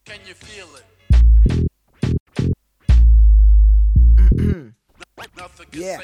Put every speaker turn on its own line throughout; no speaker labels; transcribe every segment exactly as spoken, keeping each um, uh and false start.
Yeah.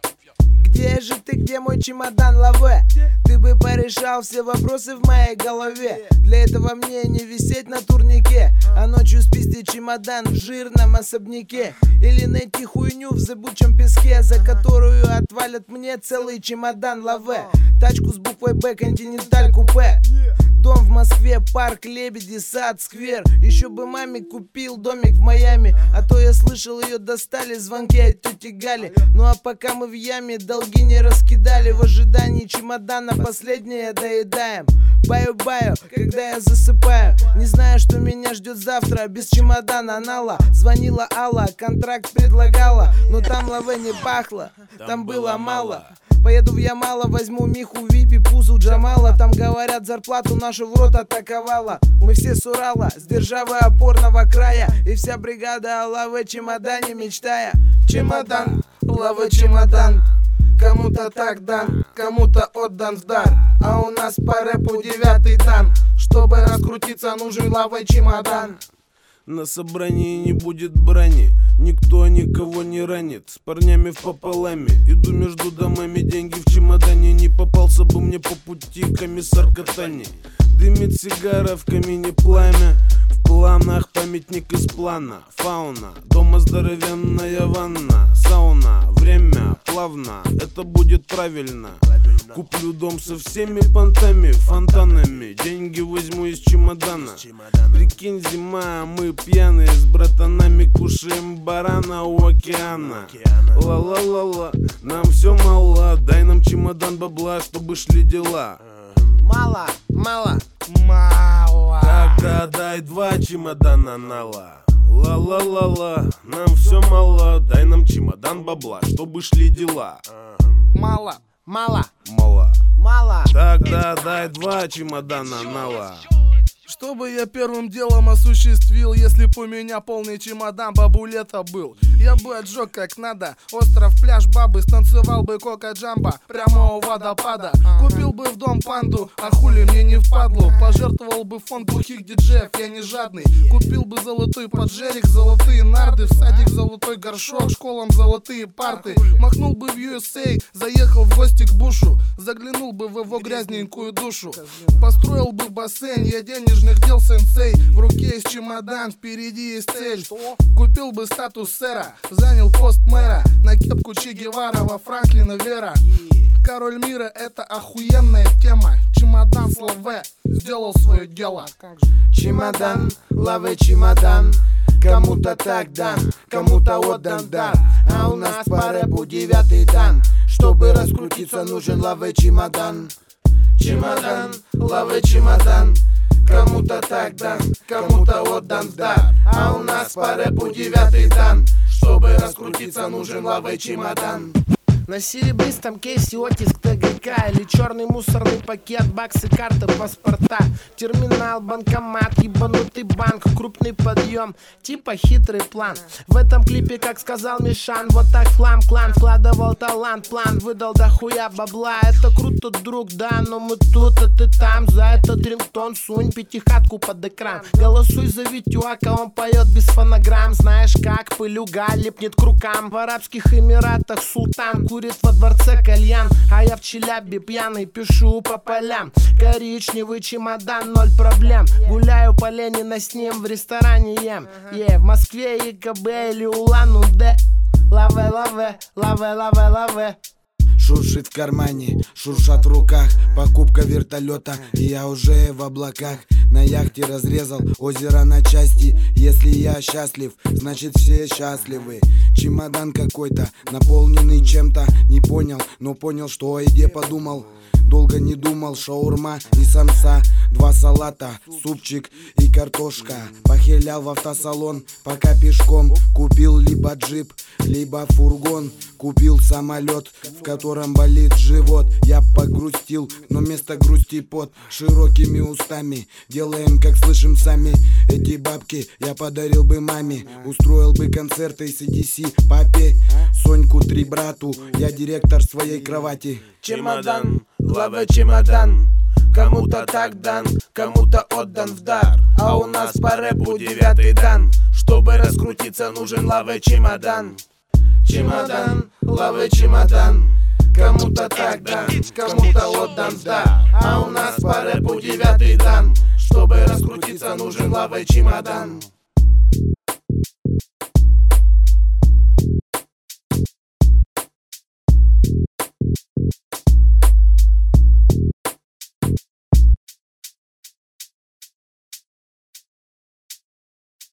Где же ты, где мой чемодан, лаве? Ты бы порешал все вопросы в моей голове. Для этого мне не висеть на турнике, а ночью спиздить чемодан в жирном особняке. Или найти хуйню в зыбучем песке, за которую отвалят мне целый чемодан, лаве. Тачку с буквой Б, Континенталь купе. Дом в Москве, парк, лебеди, сад, сквер. Еще бы маме купил домик в Майами, а то я слышал, ее достали звонки от тети Гали. Ну а пока мы в яме долги не раскидали, в ожидании чемодана последнее доедаем. Баю-баю, когда я засыпаю, не знаю, что меня ждет завтра. Без чемодана Нала звонила Алла, контракт предлагала, но там лаве не пахло, там было мало. Поеду в Ямало, возьму Миху, Випи, Пузу, Джамала. Там говорят, зарплату нашу в рот атаковала. Мы все с Урала, с державы опорного края, и вся бригада о лаве чемодане мечтая. Чемодан, лаве чемодан, кому-то так дан, кому-то отдан в дар. А у нас по рэпу девятый дан. Чтобы раскрутиться, нужен лаве чемодан.
На собрании не будет брани, никто никого не ранит. С парнями в пополаме, иду между домами, деньги в чемодане. Не попался бы мне по пути комиссар Катани. Дымит сигара, в камине пламя. В планах памятник из плана. Фауна, дома здоровенная ванна. Сауна, время плавно, это будет правильно. Куплю дом со всеми понтами, фонтанами. Деньги возьму из чемодана. Прикинь, зима, мы пьяные с братанами кушаем барана у океана. Ла-ла-ла-ла, нам все мало, дай нам чемодан бабла, чтобы шли дела.
Мало, мало,
мало. Тогда дай два чемодана нала. Ла-ла-ла-ла, нам все мало, дай нам чемодан бабла, чтобы шли дела.
Мало, мало,
мало,
мало.
Тогда дай два чемодана нала.
Что бы я первым делом осуществил, если б у меня полный чемодан бабулета был? Я бы отжег как надо остров, пляж, бабы, станцевал бы кока-джамбо прямо у водопада. Купил бы в дом панду, а хули мне не впадлу. Пожертвовал бы фонд глухих диджеев, я не жадный. Купил бы золотой поджерик, золотые нарды, в садик золотой горшок, школам золотые парты. Махнул бы в ю эс эй, заехал в гости к Бушу, заглянул бы в его грязненькую душу. Построил бы бассейн, я денежных дел сенсей. В руке есть чемодан, впереди есть цель. Купил бы статус сэра, занял пост мэра, на кепку Че Гевара, во Франклина Вера. Король мира — это охуенная тема. Чемодан с лаве сделал свое дело.
Чемодан, лаве чемодан, кому-то так дан, кому-то отдан дар. А у нас по рэпу девятый дан. Чтобы раскрутиться, нужен лаве чемодан. Чемодан, лаве чемодан, кому-то так дан, кому-то отдан дар. А у нас по рэпу девятый дан. Чтобы раскрутиться, нужен лаве чемодан. На серебристом кейсе оттиск тэ гэ ка или черный мусорный пакет, баксы, карты, паспорта, терминал, банкомат, ебанутый банк, крупный подъем, типа хитрый план. В этом клипе, как сказал Мишан, вот так хлам клан вкладывал талант, план выдал дохуя бабла. Это круто, друг, да, но мы тут, а ты там. За этот рингтон сунь пятихатку под экран. Голосуй за Витюака, он поет без фонограмм. Знаешь как, пылюга липнет к рукам. В Арабских Эмиратах султан курит во дворце кальян, а я в Челябе пьяный пишу по полям. Коричневый чемодан, ноль проблем. Гуляю по Ленина с ним, в ресторане ем. Е, в Москве и ка бэ или Улан-Удэ. Лаве, лаве, лаве, лаве, лаве.
Шуршит в кармане, шуршат в руках. Покупка вертолета, и я уже в облаках. На яхте разрезал озеро на части. Если я счастлив, значит все счастливы. Чемодан какой-то, наполненный чем-то. Не понял, но понял, что о еде подумал. Долго не думал, шаурма и самса. Два салата, супчик и картошка. Похилял в автосалон, пока пешком. Купил либо джип, либо фургон. Купил самолет, в котором болит живот. Я погрустил, но вместо грусти под широкими устами. Делаем, как слышим сами. Эти бабки я подарил бы маме. Устроил бы концерты си ди си папе. Соньку три брату, я директор своей кровати.
Чемодан, лаве чемодан, Кому-то так дан, кому-то отдан в дар. А у нас по рэпу девятый дан. Чтобы раскрутиться, нужен лавы чемодан. Чемодан, лавы чемодан. Кому-то так дан, кому-то отдан в дар. А у нас по рэпу девятый дан. Чтобы раскрутиться, нужен лавы чемодан.